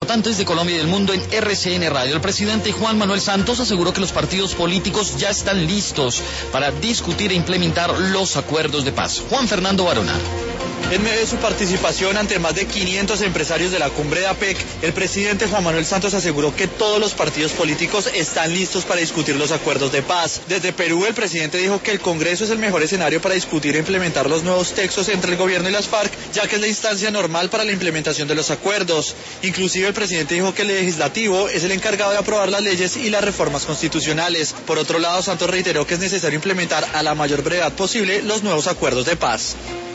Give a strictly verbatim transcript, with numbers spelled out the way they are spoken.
importantes de Colombia y del mundo en R C N Radio. El presidente Juan Manuel Santos aseguró que los partidos políticos ya están listos para discutir e implementar los acuerdos de paz. Juan Fernando Varona. En medio de su participación ante más de quinientos empresarios de la cumbre de APEC, el presidente Juan Manuel Santos aseguró que todos los partidos políticos están listos para discutir los acuerdos de paz. Desde Perú, el presidente dijo que el Congreso es el mejor escenario para discutir e implementar los nuevos textos entre el gobierno y las FARC, ya que es la instancia normal para la implementación de los acuerdos. Inclusive el presidente dijo que el legislativo es el encargado de aprobar las leyes y las reformas constitucionales. Por otro lado, Santos reiteró que es necesario implementar a la mayor brevedad posible los nuevos acuerdos de paz.